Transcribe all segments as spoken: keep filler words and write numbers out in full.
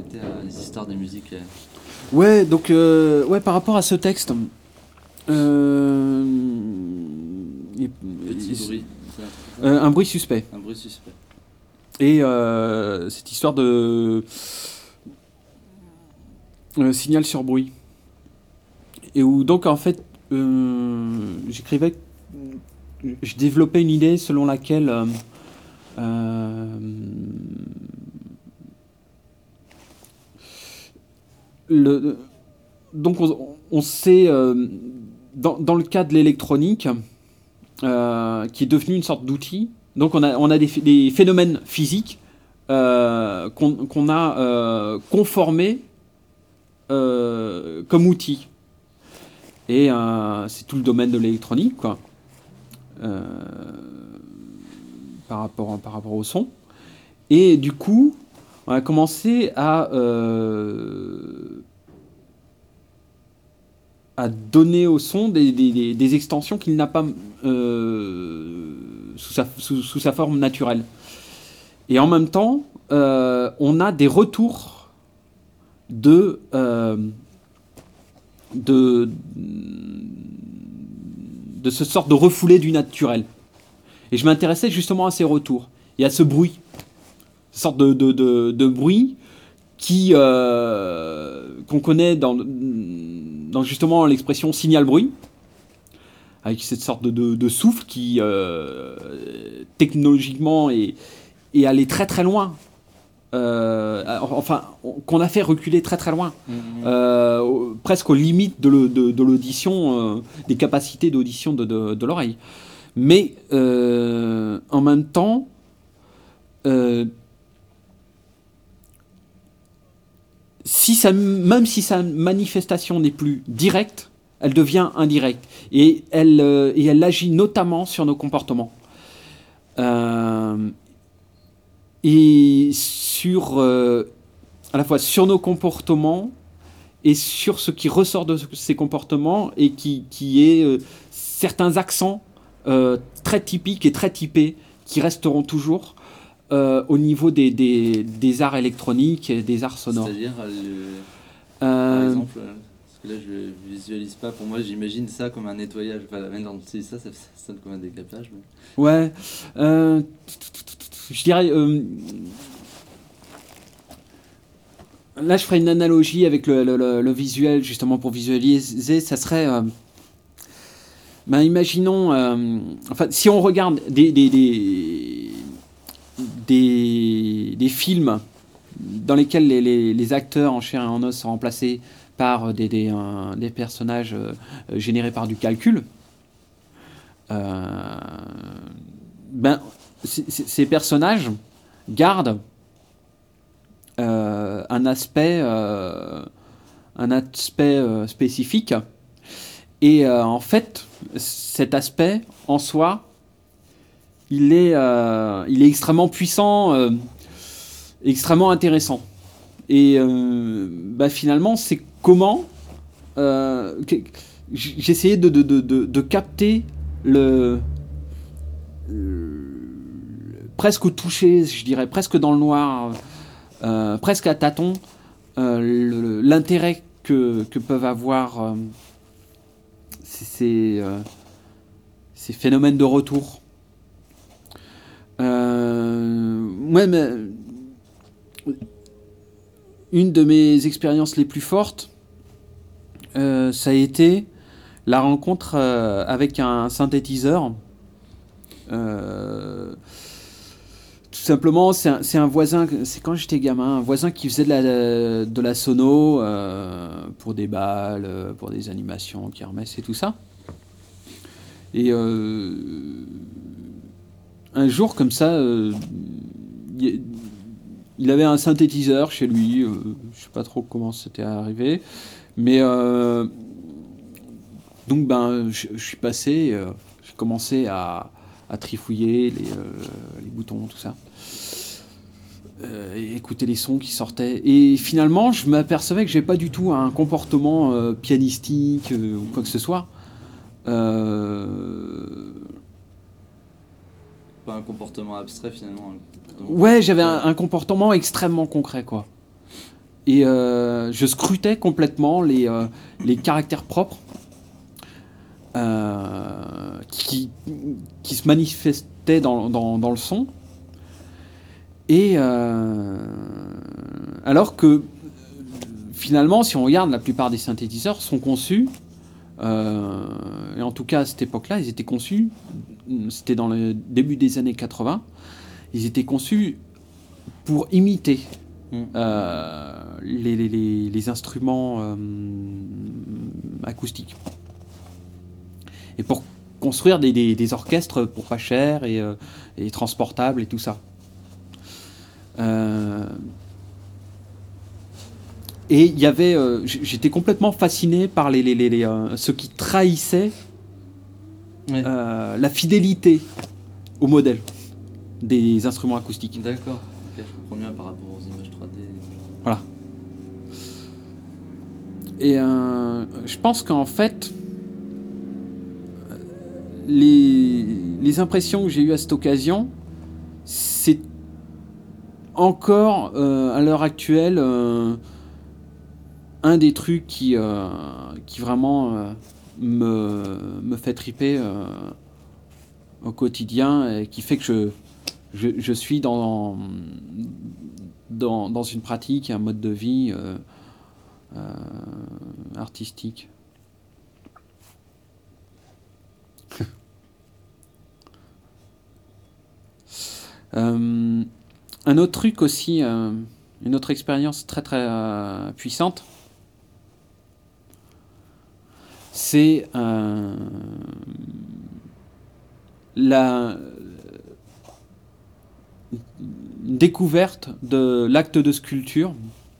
connecté à les histoires des musiques. Euh... Ouais, donc euh, ouais, par rapport à ce texte, euh, il, Petit il, bruit. Euh, un bruit suspect. Un bruit suspect. Et euh, cette histoire de euh, signal sur bruit. Et où donc en fait, euh, j'écrivais, je développais une idée selon laquelle euh, euh, le, donc on, on sait euh, dans, dans le cas de l'électronique, euh, qui est devenu une sorte d'outil. Donc on a, on a des, des phénomènes physiques euh, qu'on, qu'on a euh, conformés euh, comme outils. Et euh, c'est tout le domaine de l'électronique, quoi, euh, par, rapport, par rapport au son. Et du coup, on a commencé à, euh, à donner au son des, des, des extensions qu'il n'a pas euh, sous, sa, sous, sous sa forme naturelle. Et en même temps, euh, on a des retours de, euh, de, de ce sorte de refoulé du naturel. Et je m'intéressais justement à ces retours et à ce bruit, cette sorte de, de, de, de bruit qui, euh, qu'on connaît dans, dans justement l'expression signal-bruit, avec cette sorte de, de, de souffle qui, euh, technologiquement, est, est allé très très loin. Euh, enfin, qu'on a fait reculer très très loin, mmh. euh, presque aux limites de, le, de, de l'audition, euh, des capacités d'audition de, de, de l'oreille. Mais euh, en même temps, euh, si ça, même si sa manifestation n'est plus directe, elle devient indirecte et elle, euh, et elle agit notamment sur nos comportements. Euh, et sur, euh, à la fois sur nos comportements et sur ce qui ressort de ces comportements et qui, qui est euh, certains accents euh, très typiques et très typés qui resteront toujours euh, au niveau des, des, des arts électroniques et des arts sonores. C'est-à-dire, le... euh, par exemple, parce que là je ne visualise pas, pour moi j'imagine ça comme un nettoyage, enfin la manière dont tu dis ça, ça, ça sonne comme un décapage. Mais... Ouais, euh, je dirais... Euh, là je ferai une analogie avec le, le, le, le visuel, justement pour visualiser, ça serait... Euh, ben imaginons... Euh, enfin, si on regarde des... des, des Des, des films dans lesquels les, les, les acteurs en chair et en os sont remplacés par des, des, euh, des personnages euh, générés par du calcul, euh, ben, c- c- ces personnages gardent euh, un aspect, euh, un aspect euh, spécifique. Et euh, en fait, cet aspect en soi, il est, euh, il est extrêmement puissant, euh, extrêmement intéressant. Et euh, bah finalement, c'est comment euh, j'essayais de, de, de, de, de capter le, le presque au toucher, je dirais, presque dans le noir, euh, presque à tâtons, euh, le, l'intérêt que, que peuvent avoir euh, ces, euh, ces phénomènes de retour. Euh, ouais, mais une de mes expériences les plus fortes, euh, ça a été la rencontre euh, avec un synthétiseur. Euh, tout simplement, c'est un, c'est un voisin, c'est quand j'étais gamin, un voisin qui faisait de la, de la sono euh, pour des balles, pour des animations, kermesse et tout ça. Et euh, un jour, comme ça, euh, y, il avait un synthétiseur chez lui. Euh, je sais pas trop comment c'était arrivé, mais euh, donc ben, je, je suis passé, euh, j'ai commencé à, à trifouiller les, euh, les boutons, tout ça, euh, et écouter les sons qui sortaient. Et finalement, je m'apercevais que j'ai pas du tout un comportement euh, pianistique euh, ou quoi que ce soit. Euh... Pas un comportement abstrait finalement. Donc, ouais, j'avais un, un comportement extrêmement concret, quoi. et euh, je scrutais complètement les, euh, les caractères propres euh, qui, qui se manifestaient dans, dans, dans le son. Et euh, alors que finalement, si on regarde, la plupart des synthétiseurs sont conçus, euh, et en tout cas à cette époque-là, ils étaient conçus, c'était dans le début des années quatre-vingts, ils étaient conçus pour imiter mmh. euh, les, les, les, les instruments euh, acoustiques. Et pour construire des, des, des orchestres pour pas cher et, euh, et transportables et tout ça. Euh, et il y avait, euh, j'étais complètement fasciné par les, les, les, les, euh, ceux qui trahissaient ouais. euh, la fidélité au modèle des instruments acoustiques. D'accord, okay, je comprends bien par rapport aux images trois D. Voilà. Et euh, je pense qu'en fait, les, les impressions que j'ai eues à cette occasion, c'est encore, euh, à l'heure actuelle, euh, un des trucs qui, euh, qui vraiment euh, me, me fait triper euh, au quotidien et qui fait que je, je, je suis dans, dans, dans une pratique, un mode de vie euh, euh, artistique. euh, un autre truc aussi, euh, une autre expérience très très euh, puissante, c'est euh, la découverte de l'acte de sculpture.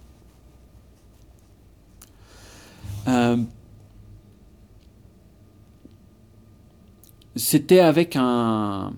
Euh, c'était avec un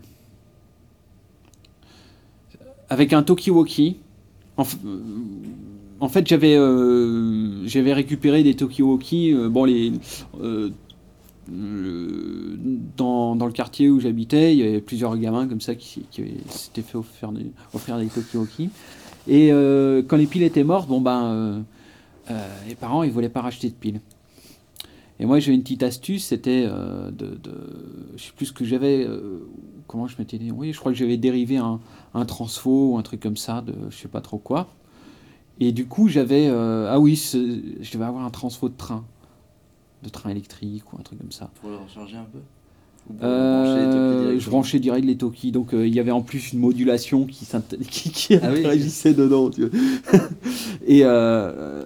avec un Tokiwoki. En, f... en fait, j'avais euh, j'avais récupéré des Tokiwoki. Euh, bon, les euh, euh, dans, dans le quartier où j'habitais, il y avait plusieurs gamins comme ça qui, qui s'étaient fait offrir des, offrir des Tokiwoki. Et euh, quand les piles étaient mortes, bon ben, euh, euh, les parents ils voulaient pas racheter de piles. Et moi j'ai une petite astuce, c'était euh, de, de, je sais plus ce que j'avais, euh, comment je m'étais dit, oui, je crois que j'avais dérivé un, un transfo ou un truc comme ça, de je sais pas trop quoi. Et du coup j'avais, euh, ah oui, je devais avoir un transfo de train. de train électrique ou un truc comme ça. Pour le recharger un peu euh, Je branchais direct les Toki, donc il euh, y avait en plus une modulation qui, qui, qui ah interagissait oui. dedans. Tu vois. et, euh,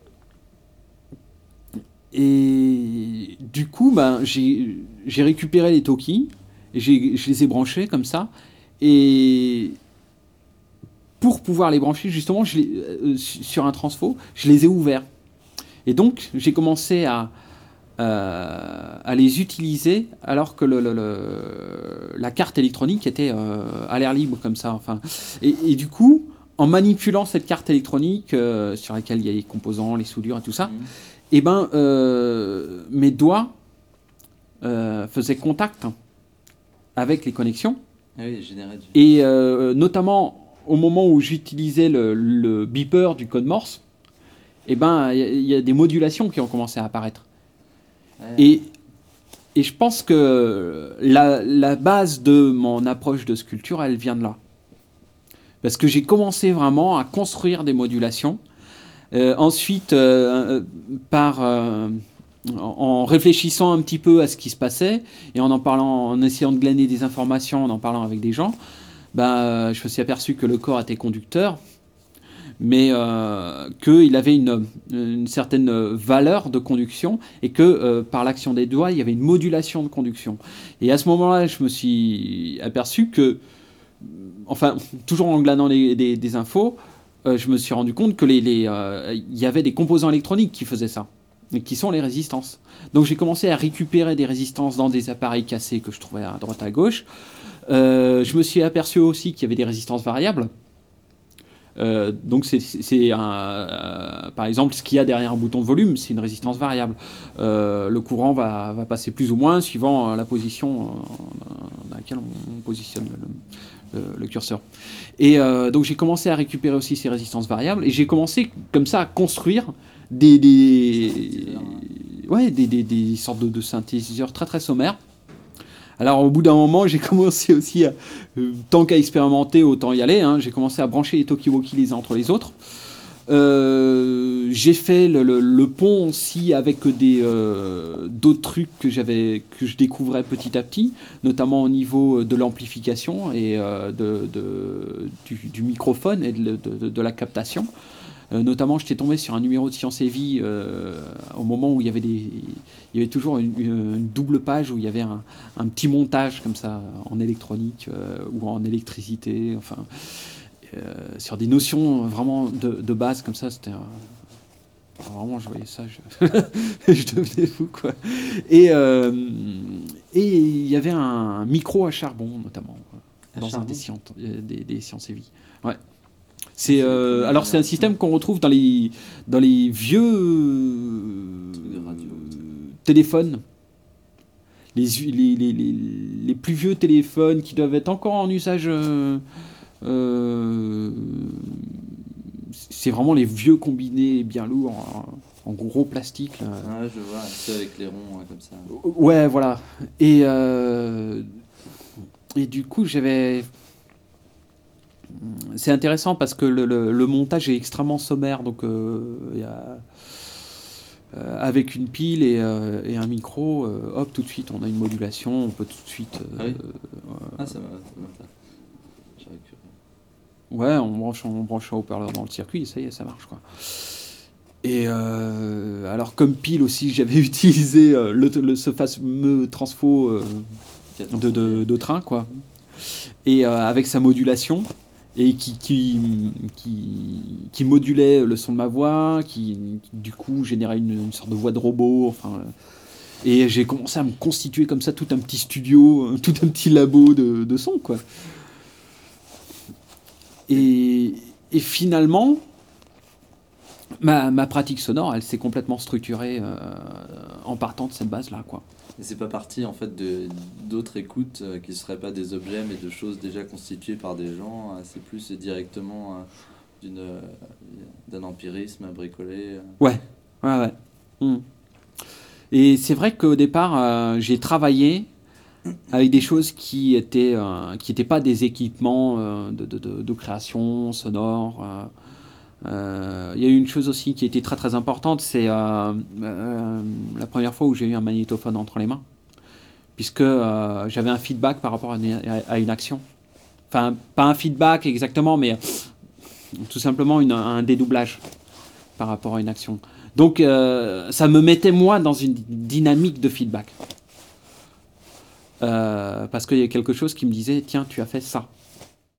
et du coup, ben, j'ai, j'ai récupéré les Toki, et j'ai, je les ai branchés comme ça, et pour pouvoir les brancher, justement, je les, euh, sur un transfo, je les ai ouverts. Et donc, j'ai commencé à Euh, à les utiliser alors que le, le, le, la carte électronique était euh, à l'air libre comme ça. Enfin, et, et du coup, en manipulant cette carte électronique euh, sur laquelle il y a les composants, les soudures et tout ça, mmh. et ben, euh, mes doigts euh, faisaient contact avec les connexions. Ah oui, général. Et euh, notamment au moment où j'utilisais le, le beeper du code Morse, et ben, il y, y a des modulations qui ont commencé à apparaître. Ouais. Et, et je pense que la, la base de mon approche de sculpture, elle vient de là. Parce que j'ai commencé vraiment à construire des modulations. Euh, ensuite, euh, par, euh, en réfléchissant un petit peu à ce qui se passait, et en en parlant, en essayant de glaner des informations, en en parlant avec des gens, ben, je me suis aperçu que le corps était conducteur, mais euh, qu'il avait une, une certaine valeur de conduction et que euh, par l'action des doigts, il y avait une modulation de conduction. Et à ce moment-là, je me suis aperçu que, enfin, toujours en glanant les, des, des infos, euh, je me suis rendu compte que les, les, euh, y avait des composants électroniques qui faisaient ça, et qui sont les résistances. Donc j'ai commencé à récupérer des résistances dans des appareils cassés que je trouvais à droite à gauche. Euh, je me suis aperçu aussi qu'il y avait des résistances variables. Euh, donc c'est, c'est un, euh, par exemple ce qu'il y a derrière un bouton de volume, c'est une résistance variable. Euh, le courant va, va passer plus ou moins suivant la position dans laquelle on positionne le, le, le curseur. Et euh, donc j'ai commencé à récupérer aussi ces résistances variables et j'ai commencé comme ça à construire des, des, ouais, des, des, des sortes de, de synthétiseurs très très sommaires. Alors au bout d'un moment, j'ai commencé aussi à, euh, tant qu'à expérimenter, autant y aller, hein, j'ai commencé à brancher les Talkie-Walkie les uns entre les autres. Euh, j'ai fait le, le, le pont aussi avec des euh, d'autres trucs que j'avais que je découvrais petit à petit, notamment au niveau de l'amplification et euh, de, de, du, du microphone et de, de, de la captation. Euh, notamment, j'étais tombé sur un numéro de Science et Vie euh, au moment où il y avait des, il y avait toujours une, une double page où il y avait un, un petit montage comme ça en électronique euh, ou en électricité, enfin euh, sur des notions vraiment de, de base comme ça. C'était euh, vraiment, je voyais ça, je, je devenais fou quoi. Et euh, et il y avait un micro à charbon notamment à dans charbon. un des, sciences, des, des Sciences et Vie. Ouais. C'est euh, alors c'est un système qu'on retrouve dans les dans les vieux euh, téléphones, les, les, les, les, les plus vieux téléphones qui doivent être encore en usage. Euh, euh, c'est vraiment les vieux combinés bien lourds en, en gros plastique. Là. Ah, je vois, c'est avec les ronds hein, comme ça. Ouais, voilà. Et euh, et du coup j'avais c'est intéressant parce que le, le, le montage est extrêmement sommaire, donc euh, y a, euh, avec une pile et, euh, et un micro, euh, hop, tout de suite on a une modulation, on peut tout de suite. Euh, ah oui euh, ah, ça va. Ouais, on branche, on branche un haut-parleur dans le circuit et ça y est, ça marche quoi. Et euh, alors comme pile aussi, j'avais utilisé euh, le, le, ce fameux transfo euh, de, de, de train quoi, et euh, avec sa modulation. Et qui, qui, qui, qui modulait le son de ma voix, qui, qui du coup générait une, une sorte de voix de robot. Enfin, et j'ai commencé à me constituer comme ça tout un petit studio, tout un petit labo de, de son, quoi. Et, et finalement, ma, ma pratique sonore, elle s'est complètement structurée euh, en partant de cette base-là, quoi. Et c'est pas parti en fait de d'autres écoutes euh, qui seraient pas des objets mais de choses déjà constituées par des gens. Euh, c'est plus directement euh, d'une euh, d'un empirisme à bricoler. Euh. Ouais, ouais, ouais. Mmh. Et c'est vrai qu'au départ, euh, j'ai travaillé avec des choses qui étaient euh, qui étaient pas des équipements euh, de, de, de, de création sonore. Euh, euh, il y a eu une chose aussi qui était très très importante, c'est euh, euh, la première fois où j'ai eu un magnétophone entre les mains, puisque euh, j'avais un feedback par rapport à une, à une action. Enfin, pas un feedback exactement, mais tout simplement une, un dédoublage par rapport à une action. Donc euh, ça me mettait moi dans une dynamique de feedback. Euh, parce qu'il y a quelque chose qui me disait, tiens, tu as fait ça.